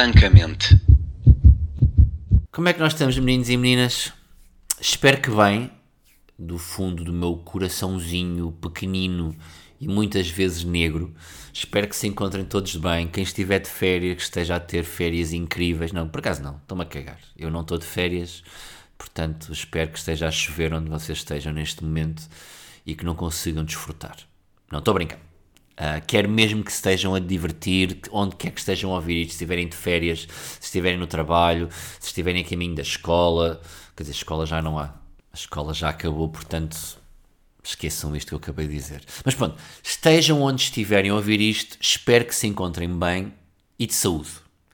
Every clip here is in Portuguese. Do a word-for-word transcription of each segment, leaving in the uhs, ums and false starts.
Francamente. Como é que nós estamos, meninos e meninas? Espero que bem, do fundo do meu coraçãozinho pequenino e muitas vezes negro. Espero que se encontrem todos bem. Quem estiver de férias, que esteja a ter férias incríveis. Não, por acaso não, estou-me a cagar. Eu não estou de férias, portanto espero que esteja a chover onde vocês estejam neste momento e que não consigam desfrutar. Não, estou a brincar. Uh, quero mesmo que se estejam a divertir, onde quer que estejam a ouvir isto, se estiverem de férias, se estiverem no trabalho, se estiverem a caminho da escola. Quer dizer, escola já não há, a escola já acabou, portanto esqueçam isto que eu acabei de dizer. Mas pronto, estejam onde estiverem a ouvir isto, espero que se encontrem bem e de saúde.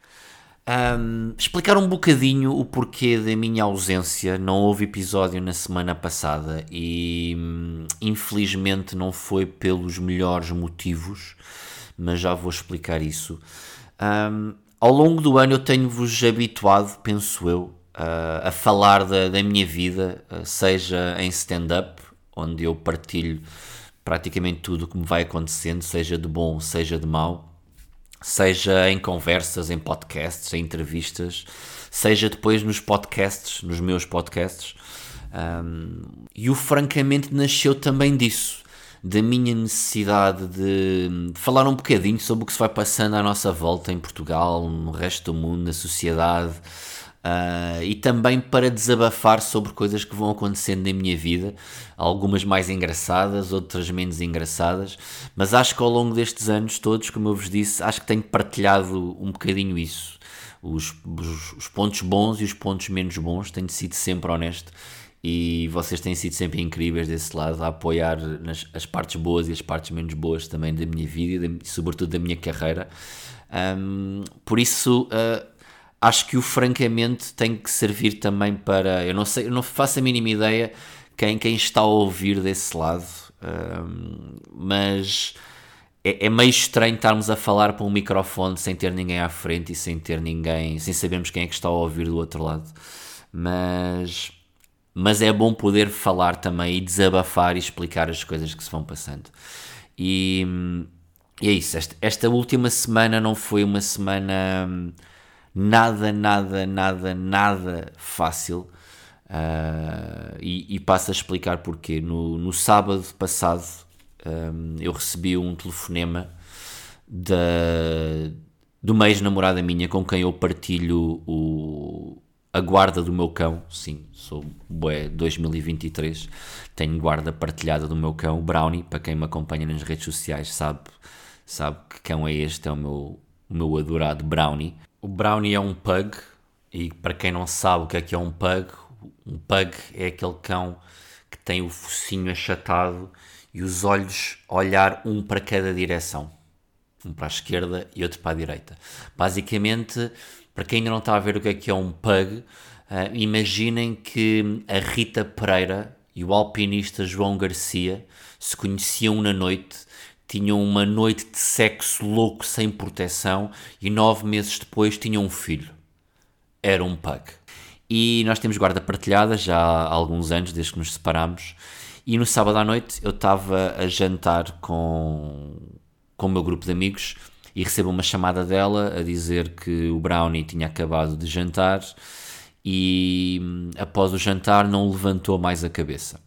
Um, explicar um bocadinho o porquê da minha ausência. Não houve episódio na semana passada e hum, infelizmente não foi pelos melhores motivos, mas já vou explicar isso. Um, ao longo do ano eu tenho-vos habituado, penso eu, uh, a falar da, da minha vida, uh, seja em stand-up, onde eu partilho praticamente tudo o que me vai acontecendo, seja de bom, seja de mau, seja em conversas, em podcasts, em entrevistas, seja depois nos podcasts, nos meus podcasts. Um, e o Francamente nasceu também disso, da minha necessidade de falar um bocadinho sobre o que se vai passando à nossa volta em Portugal, no resto do mundo, na sociedade, uh, e também para desabafar sobre coisas que vão acontecendo na minha vida, algumas mais engraçadas, outras menos engraçadas, mas acho que ao longo destes anos todos, como eu vos disse, acho que tenho partilhado um bocadinho isso, os, os, os pontos bons e os pontos menos bons, tenho sido sempre honesto. E vocês têm sido sempre incríveis desse lado, a apoiar nas, as partes boas e as partes menos boas também da minha vida e, de, sobretudo da minha carreira. Um, por isso, uh, acho que o Francamente tem que servir também para... Eu não sei, eu não faço a mínima ideia quem, quem está a ouvir desse lado, um, mas... É, é meio estranho estarmos a falar para um microfone sem ter ninguém à frente e sem ter ninguém... sem sabermos quem é que está a ouvir do outro lado. Mas... Mas é bom poder falar também e desabafar e explicar as coisas que se vão passando. E, e é isso. Esta, esta última semana não foi uma semana nada, nada, nada, nada fácil. Uh, e, e passo a explicar porquê. No, no sábado passado um, eu recebi um telefonema da, de uma ex-namorada minha com quem eu partilho o... a guarda do meu cão. Sim, sou bué dois mil e vinte e três, tenho guarda partilhada do meu cão, o Brownie. Para quem me acompanha nas redes sociais sabe, sabe que cão é este, é o meu, o meu adorado Brownie. O Brownie é um pug, e para quem não sabe o que é que é um pug, um pug é aquele cão que tem o focinho achatado e os olhos a olhar um para cada direção, um para a esquerda e outro para a direita. Basicamente, para quem ainda não está a ver o que é que é um pug, uh, imaginem que a Rita Pereira e o alpinista João Garcia se conheciam na noite, tinham uma noite de sexo louco sem proteção e nove meses depois tinham um filho. Era um pug. E nós temos guarda partilhada já há alguns anos, desde que nos separámos, e no sábado à noite eu estava a jantar com, com o meu grupo de amigos e recebo uma chamada dela a dizer que o Brownie tinha acabado de jantar e após o jantar não levantou mais a cabeça.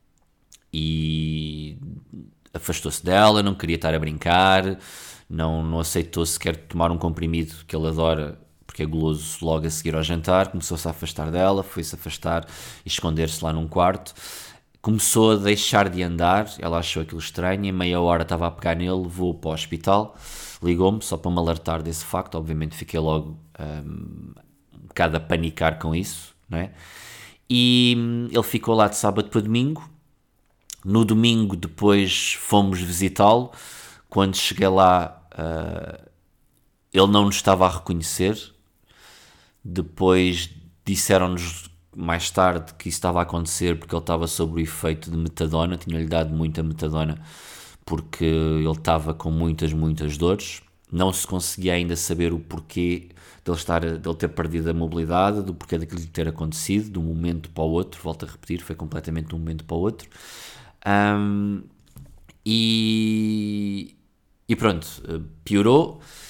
E afastou-se dela, não queria estar a brincar, não, não aceitou sequer tomar um comprimido que ele adora, porque é guloso, logo a seguir ao jantar. Começou-se a afastar dela, foi-se afastar e esconder-se lá num quarto. Começou a deixar de andar, ela achou aquilo estranho, em meia hora estava a pegar nele, levou-o para o hospital, ligou-me só para me alertar desse facto. Obviamente fiquei logo um, um bocado a panicar com isso, não é? E um, ele ficou lá de sábado para domingo. No domingo depois fomos visitá-lo. Quando cheguei lá, uh, ele não nos estava a reconhecer. Depois disseram-nos mais tarde que isso estava a acontecer porque ele estava sob o efeito de metadona, tinha-lhe dado muita metadona porque ele estava com muitas, muitas dores. Não se conseguia ainda saber o porquê dele, estar, dele ter perdido a mobilidade, do porquê daquilo ter acontecido, de um momento para o outro. Volto a repetir, foi completamente de um momento para o outro. Um, e, e pronto, piorou.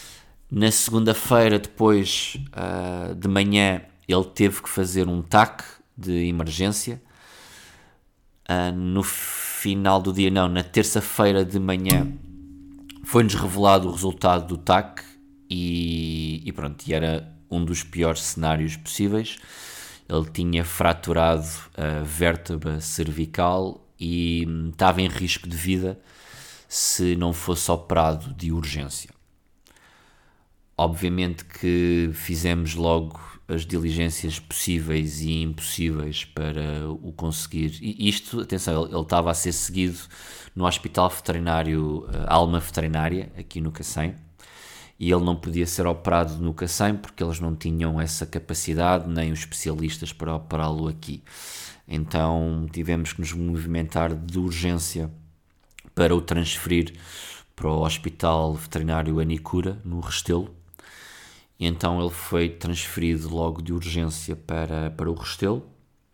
Na segunda-feira, depois uh, de manhã, ele teve que fazer um T A C de emergência. Uh, no final do dia, não, na terça-feira de manhã, foi-nos revelado o resultado do T A C e, e pronto, e era um dos piores cenários possíveis. Ele tinha fraturado a vértebra cervical e estava em risco de vida se não fosse operado de urgência. Obviamente que fizemos logo as diligências possíveis e impossíveis para o conseguir. E isto, atenção, ele, ele estava a ser seguido no Hospital Veterinário Alma Veterinária, aqui no Cacém, e ele não podia ser operado no Cacém porque eles não tinham essa capacidade, nem os especialistas para operá-lo aqui. Então tivemos que nos movimentar de urgência para o transferir para o Hospital Veterinário Anicura, no Restelo. E então ele foi transferido logo de urgência para, para o Restelo.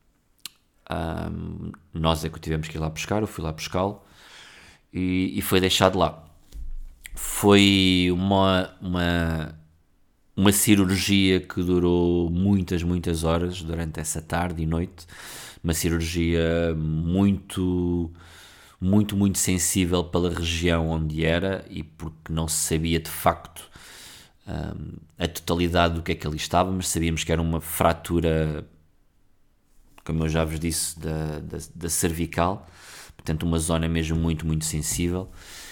Um, nós é que o tivemos que ir lá buscar, eu fui lá buscá-lo e, e foi deixado lá. Foi uma, uma, uma cirurgia que durou muitas, muitas horas durante essa tarde e noite. Uma cirurgia muito, muito, muito sensível pela região onde era e porque não se sabia de facto Um, a totalidade do que é que ali estava, mas sabíamos que era uma fratura, como eu já vos disse, da, da, da cervical, portanto uma zona mesmo muito, muito sensível.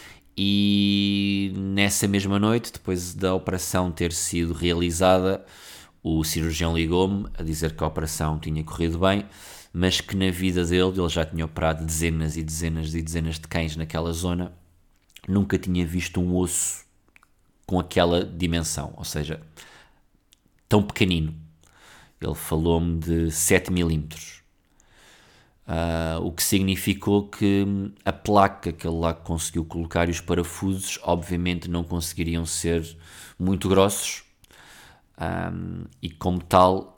E nessa mesma noite, depois da operação ter sido realizada, o cirurgião ligou-me a dizer que a operação tinha corrido bem, mas que na vida dele, ele já tinha operado dezenas e dezenas e dezenas de cães naquela zona, nunca tinha visto um osso com aquela dimensão, ou seja, tão pequenino. Ele falou-me de sete milímetros, uh, o que significou que a placa que ele lá conseguiu colocar e os parafusos obviamente não conseguiriam ser muito grossos, um, e como tal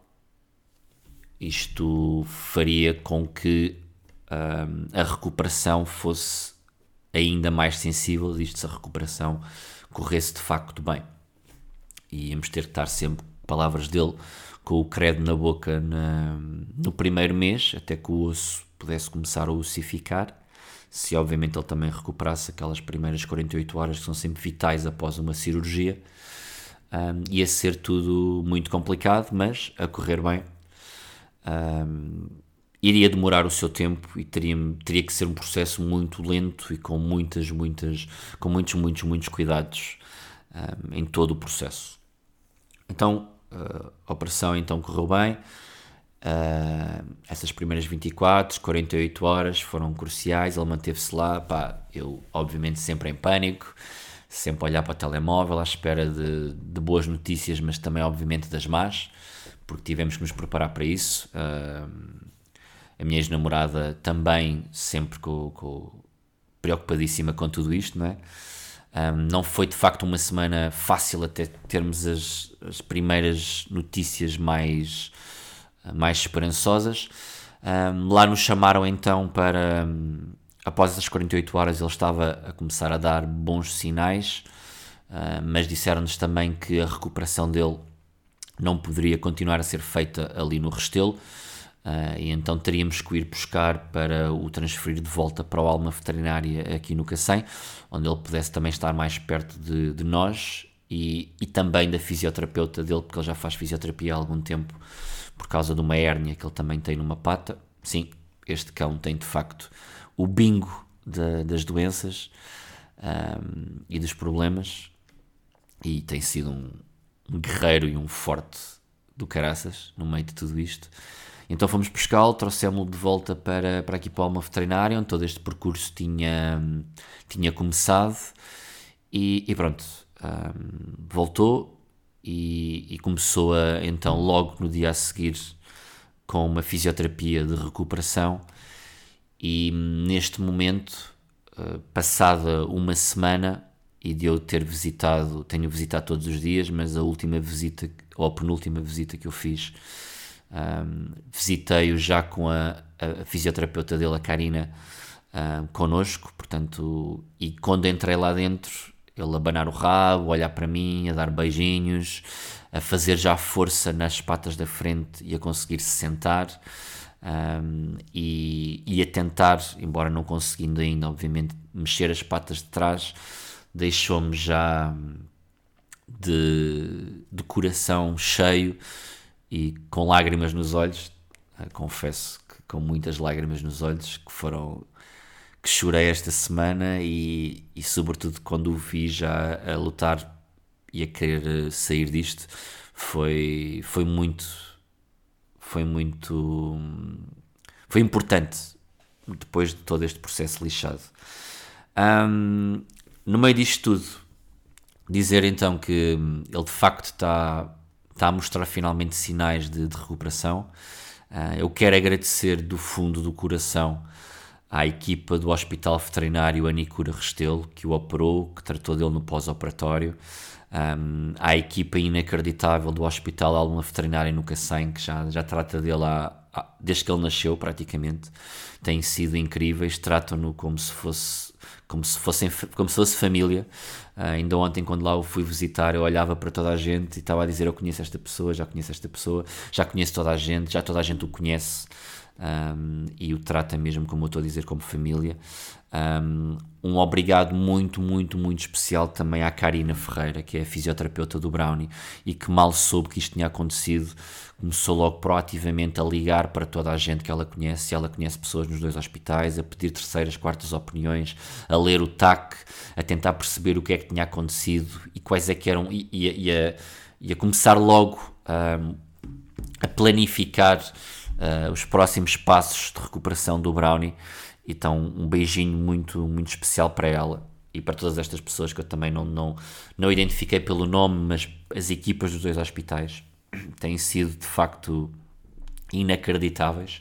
isto faria com que um, a recuperação fosse ainda mais sensível, isto se a recuperação corresse de facto bem. E íamos ter que estar sempre, palavras dele, com o credo na boca na, no primeiro mês, até que o osso pudesse começar a ossificar, se obviamente ele também recuperasse aquelas primeiras quarenta e oito horas que são sempre vitais após uma cirurgia. Um, ia ser tudo muito complicado, mas a correr bem. Um, iria demorar o seu tempo e teria, teria que ser um processo muito lento e com muitas, muitas, com muitos, muitos, muitos cuidados um, em todo o processo. Então, uh, a operação então correu bem. Uh, essas primeiras vinte e quatro, quarenta e oito horas foram cruciais, ele manteve-se lá, pá, eu obviamente sempre em pânico, sempre a olhar para o telemóvel à espera de, de boas notícias, mas também obviamente das más, porque tivemos que nos preparar para isso. Uh, A minha ex-namorada também sempre com, com, preocupadíssima com tudo isto, não é? Um, não foi de facto uma semana fácil até termos as, as primeiras notícias mais, mais esperançosas. Um, lá nos chamaram então para, um, após as quarenta e oito horas ele estava a começar a dar bons sinais, uh, mas disseram-nos também que a recuperação dele não poderia continuar a ser feita ali no Restelo. Uh, e então teríamos que ir buscar para o transferir de volta para o Alma Veterinária aqui no Cacém, onde ele pudesse também estar mais perto de, de nós e, e também da fisioterapeuta dele, porque ele já faz fisioterapia há algum tempo por causa de uma hérnia que ele também tem numa pata. Sim, este cão tem de facto o bingo de, das doenças um, e dos problemas, e tem sido um, um guerreiro e um forte do caraças no meio de tudo isto. Então fomos buscá-lo, trouxemos-lo de volta para, para aqui para uma veterinária, onde todo este percurso tinha, tinha começado, e, e pronto, um, voltou e, e começou a, então logo no dia a seguir com uma fisioterapia de recuperação, e neste momento, uh, passada uma semana, e de eu ter visitado, tenho visitado todos os dias, mas a última visita, ou a penúltima visita que eu fiz, Um, visitei-o já com a, a fisioterapeuta dele, a Karina, um, connosco, portanto, e quando entrei lá dentro ele a abanar o rabo, a olhar para mim, a dar beijinhos, a fazer já força nas patas da frente e a conseguir se sentar, um, e, e a tentar, embora não conseguindo ainda, obviamente, mexer as patas de trás, deixou-me já de, de coração cheio e com lágrimas nos olhos. Confesso que com muitas lágrimas nos olhos, que foram que chorei esta semana, e, e sobretudo quando o vi já a lutar e a querer sair disto, foi, foi muito foi muito foi importante depois de todo este processo lixado. Um, no meio disto tudo, dizer então que ele de facto está, está a mostrar finalmente sinais de, de recuperação. Uh, eu quero agradecer do fundo do coração à equipa do Hospital Veterinário Anicura Restelo, que o operou, que tratou dele no pós-operatório, um, à equipa inacreditável do Hospital Alma Veterinária no Cacém, que já, já trata dele há, há, desde que ele nasceu praticamente. Têm sido incríveis, tratam-no como se fosse como se, fossem, como se fosse família. Uh, ainda ontem, quando lá o fui visitar, eu olhava para toda a gente e estava a dizer: eu conheço esta pessoa, já conheço esta pessoa, já conheço toda a gente, já toda a gente o conhece, um, e o trata mesmo, como eu estou a dizer, como família. Um, um obrigado muito, muito, muito especial também à Karina Ferreira, que é a fisioterapeuta do Brownie, e que mal soube que isto tinha acontecido, começou logo proativamente a ligar para toda a gente que ela conhece, e ela conhece pessoas nos dois hospitais, a pedir terceiras, quartas opiniões, a ler o T A C, a tentar perceber o que é que tinha acontecido e quais é que eram, e, e, e, a, e a começar logo um, a planificar uh, os próximos passos de recuperação do Brownie. Então, um beijinho muito, muito especial para ela e para todas estas pessoas que eu também não, não, não identifiquei pelo nome, mas as equipas dos dois hospitais têm sido de facto inacreditáveis.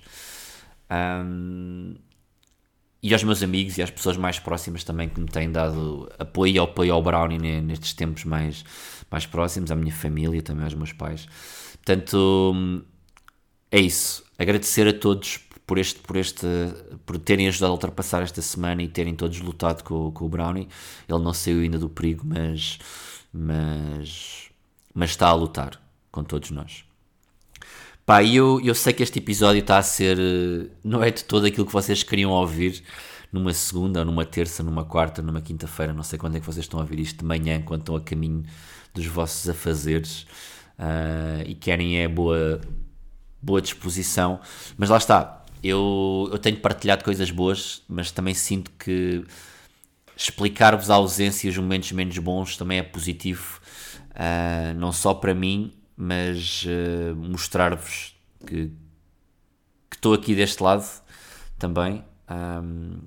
Um, e aos meus amigos e às pessoas mais próximas também, que me têm dado apoio e apoio ao Brownie nestes tempos mais, mais próximos, à minha família, também aos meus pais. Portanto, é isso. Agradecer a todos por, este, por, este, por terem ajudado a ultrapassar esta semana e terem todos lutado com, com o Brownie. Ele não saiu ainda do perigo, mas, mas, mas está a lutar com todos nós. Pá, eu, eu sei que este episódio está a ser, não é de todo aquilo que vocês queriam ouvir numa segunda, numa terça, numa quarta, numa quinta-feira. Não sei quando é que vocês estão a ouvir isto de manhã, quando estão a caminho dos vossos afazeres, uh, e querem é boa, boa disposição. Mas lá está, eu, eu tenho partilhado coisas boas, mas também sinto que explicar-vos a ausência e os momentos menos bons também é positivo, uh, não só para mim, mas uh, mostrar-vos que estou aqui deste lado também, um,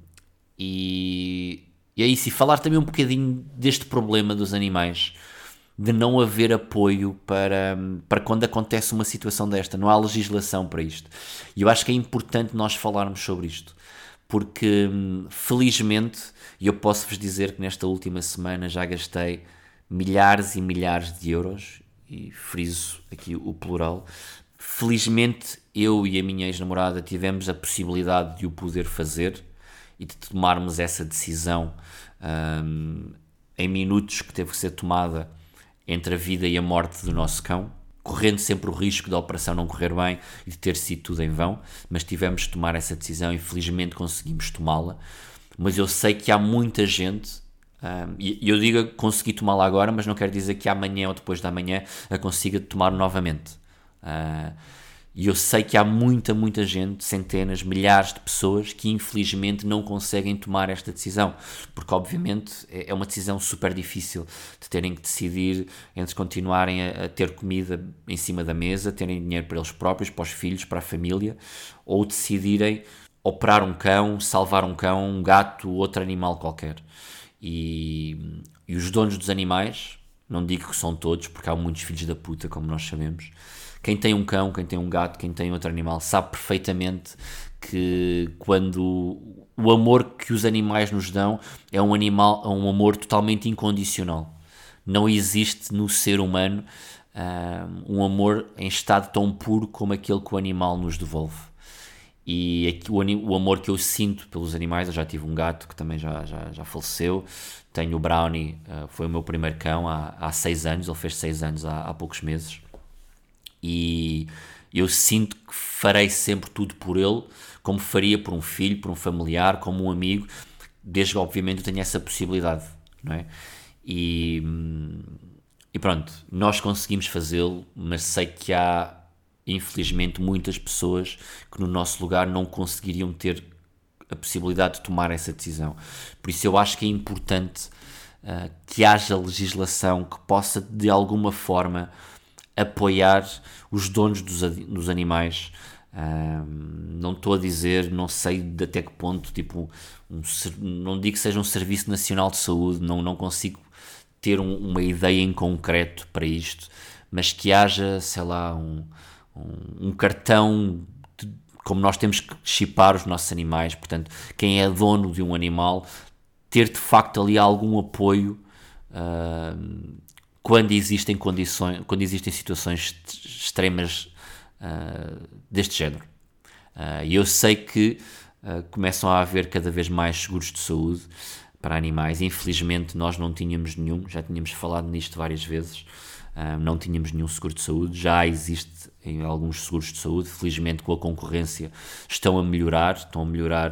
e, e é isso, e falar também um bocadinho deste problema dos animais, de não haver apoio para, para quando acontece uma situação desta. Não há legislação para isto, e eu acho que é importante nós falarmos sobre isto, porque felizmente, e eu posso-vos dizer que nesta última semana já gastei milhares e milhares de euros, e friso aqui o plural. Felizmente eu e a minha ex-namorada tivemos a possibilidade de o poder fazer e de tomarmos essa decisão um, em minutos que teve que ser tomada entre a vida e a morte do nosso cão, correndo sempre o risco da operação não correr bem e de ter sido tudo em vão, mas tivemos de tomar essa decisão e felizmente conseguimos tomá-la. Mas eu sei que há muita gente, Um, e eu digo consegui tomá-la agora, mas não quer dizer que amanhã ou depois da manhã a consiga tomar novamente. Uh, e eu sei que há muita, muita gente, centenas, milhares de pessoas que infelizmente não conseguem tomar esta decisão, porque obviamente é uma decisão super difícil, de terem que decidir entre continuarem a, a ter comida em cima da mesa, terem dinheiro para eles próprios, para os filhos, para a família, ou decidirem operar um cão, salvar um cão, um gato, outro animal qualquer. E, e os donos dos animais, não digo que são todos, porque há muitos filhos da puta, como nós sabemos. Quem tem um cão, quem tem um gato, quem tem outro animal, sabe perfeitamente que quando o amor que os animais nos dão é um, animal, é um amor totalmente incondicional. Não existe no ser humano um, um amor em estado tão puro como aquele que o animal nos devolve. e aqui, o, o amor que eu sinto pelos animais, eu já tive um gato que também já, já, já faleceu, tenho o Brownie, uh, foi o meu primeiro cão há, há seis anos, ele fez seis anos há, há poucos meses, e eu sinto que farei sempre tudo por ele, como faria por um filho, por um familiar, como um amigo, desde que obviamente eu tenha essa possibilidade, não é? E, e pronto, nós conseguimos fazê-lo, mas sei que há infelizmente muitas pessoas que no nosso lugar não conseguiriam ter a possibilidade de tomar essa decisão. Por isso eu acho que é importante uh, que haja legislação que possa de alguma forma apoiar os donos dos, dos animais. Uh, não estou a dizer, não sei de até que ponto, tipo, um, não digo que seja um Serviço Nacional de Saúde, não, não consigo ter um, uma ideia em concreto para isto, mas que haja, sei lá, um, um, um cartão, de, como nós temos que chipar os nossos animais, portanto, quem é dono de um animal, ter de facto ali algum apoio uh, quando existem condições, quando existem situações extremas uh, deste género. Uh, e eu sei que uh, começam a haver cada vez mais seguros de saúde para animais. Infelizmente nós não tínhamos nenhum, já tínhamos falado nisto várias vezes, uh, não tínhamos nenhum seguro de saúde, já existe em alguns seguros de saúde, felizmente com a concorrência estão a melhorar, estão a melhorar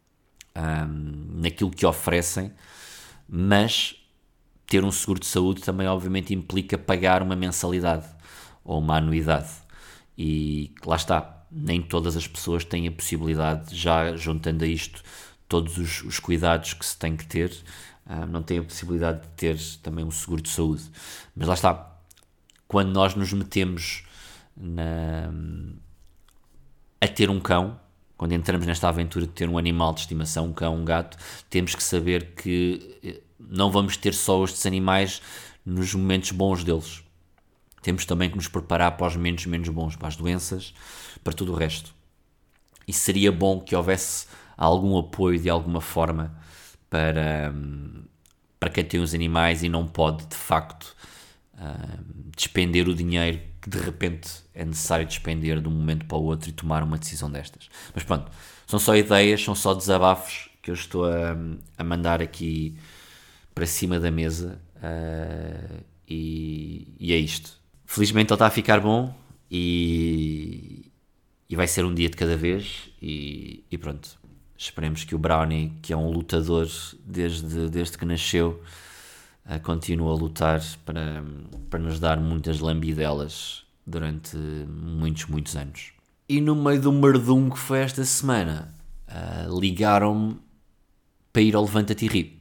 um, naquilo que oferecem, mas ter um seguro de saúde também obviamente implica pagar uma mensalidade ou uma anuidade, e lá está, nem todas as pessoas têm a possibilidade, já juntando a isto todos os, os cuidados que se tem que ter, uh, não têm a possibilidade de ter também um seguro de saúde. Mas lá está, quando nós nos metemos na, a ter um cão, quando entramos nesta aventura de ter um animal de estimação, um cão, um gato, temos que saber que não vamos ter só estes animais nos momentos bons deles. Temos também que nos preparar para os momentos menos bons, para as doenças, para tudo o resto. E seria bom que houvesse algum apoio de alguma forma para, para quem tem os animais e não pode, de facto, uh, despender o dinheiro que de repente é necessário despender de um momento para o outro e tomar uma decisão destas. Mas pronto, são só ideias, são só desabafos que eu estou a, a mandar aqui para cima da mesa, uh, e, e é isto. Felizmente ele está a ficar bom e, e vai ser um dia de cada vez, e, e pronto. Esperemos que o Brownie, que é um lutador desde, desde que nasceu, uh, continue a lutar para, para nos dar muitas lambidelas durante muitos, muitos anos. E no meio do merdum que foi esta semana, uh, ligaram-me para ir ao Levanta-te e Ri.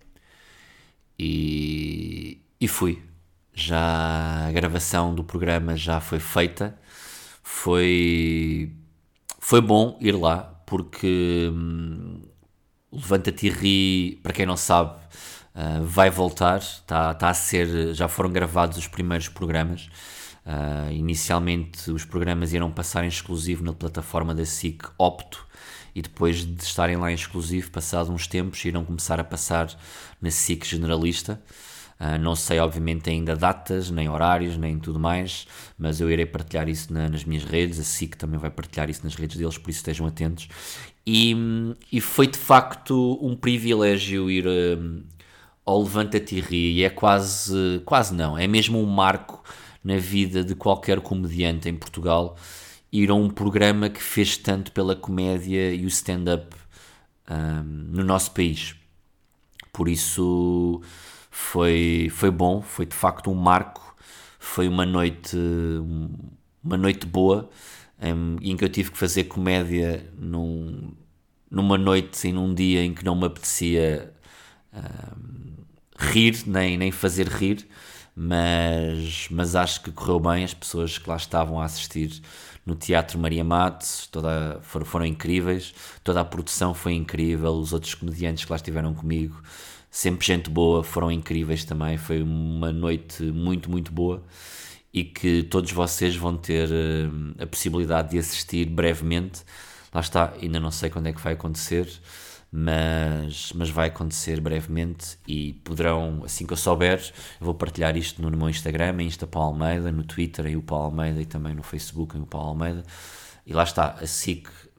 E, e fui. Já a gravação do programa já foi feita. Foi, foi bom ir lá, porque hum, Levanta-te e Ri, para quem não sabe, uh, vai voltar, tá, tá a ser, já foram gravados os primeiros programas. Uh, inicialmente os programas irão passar em exclusivo na plataforma da S I C Opto, e depois de estarem lá em exclusivo, passados uns tempos, irão começar a passar na S I C Generalista. Uh, não sei obviamente ainda datas, nem horários, nem tudo mais, mas eu irei partilhar isso na, nas minhas redes, a S I C também vai partilhar isso nas redes deles, por isso estejam atentos. E, e foi de facto um privilégio ir um, ao Levanta-te e Ri, e é quase, quase não, é mesmo um marco na vida de qualquer comediante em Portugal, ir a um programa que fez tanto pela comédia e o stand-up um, no nosso país. Por isso foi, foi bom, foi de facto um marco, foi uma noite, uma noite boa, um, em que eu tive que fazer comédia num, numa noite e num dia em que não me apetecia um, rir, nem, nem fazer rir, mas, mas acho que correu bem. As pessoas que lá estavam a assistir no Teatro Maria Matos toda, foram, foram incríveis, toda a produção foi incrível, os outros comediantes que lá estiveram comigo, sempre gente boa, foram incríveis também. Foi uma noite muito, muito boa, e que todos vocês vão ter uh, a possibilidade de assistir brevemente. Lá está, ainda não sei quando é que vai acontecer, mas, mas vai acontecer brevemente, e poderão, assim que eu souber, eu vou partilhar isto no meu Instagram, em Insta Paulo Almeida, no Twitter em o Paulo Almeida, e também no Facebook em o Paulo Almeida. E lá está, a S I C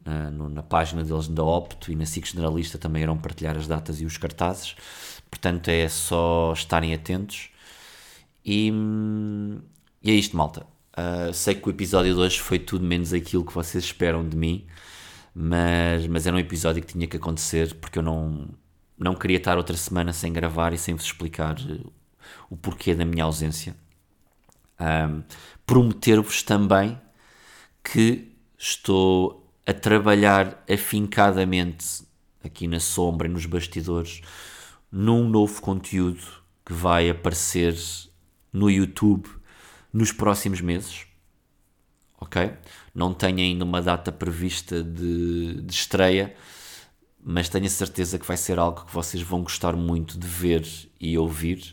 na, no, na página deles da Opto e na S I C Generalista também irão partilhar as datas e os cartazes, portanto é só estarem atentos. E, e é isto, malta. Uh, sei que o episódio de hoje foi tudo menos aquilo que vocês esperam de mim, mas, mas era um episódio que tinha que acontecer, porque eu não, não queria estar outra semana sem gravar e sem vos explicar o porquê da minha ausência. Um, prometer-vos também que estou a trabalhar afincadamente aqui na sombra e nos bastidores num novo conteúdo que vai aparecer no YouTube nos próximos meses, ok? Não tenho ainda uma data prevista de, de estreia, mas tenho a certeza que vai ser algo que vocês vão gostar muito de ver e ouvir.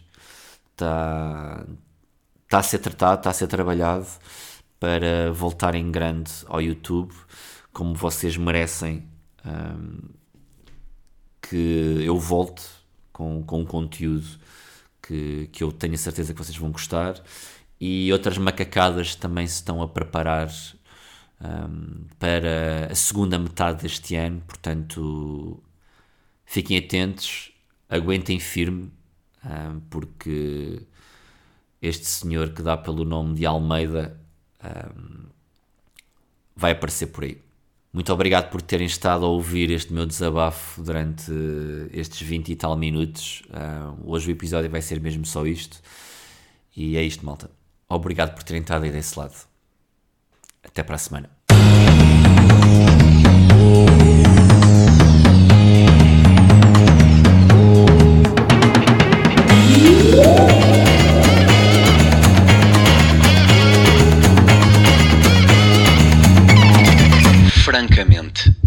Está, está a ser tratado, está a ser trabalhado para voltar em grande ao YouTube, como vocês merecem, um, que eu volte com, com um conteúdo que, que eu tenho a certeza que vocês vão gostar, e outras macacadas também se estão a preparar um, para a segunda metade deste ano, portanto fiquem atentos, aguentem firme, um, porque este senhor que dá pelo nome de Almeida um, vai aparecer por aí. Muito obrigado por terem estado a ouvir este meu desabafo durante estes vinte e tal minutos. Uh, hoje o episódio vai ser mesmo só isto. E é isto, malta. Obrigado por terem estado aí desse lado. Até para a semana. Francamente.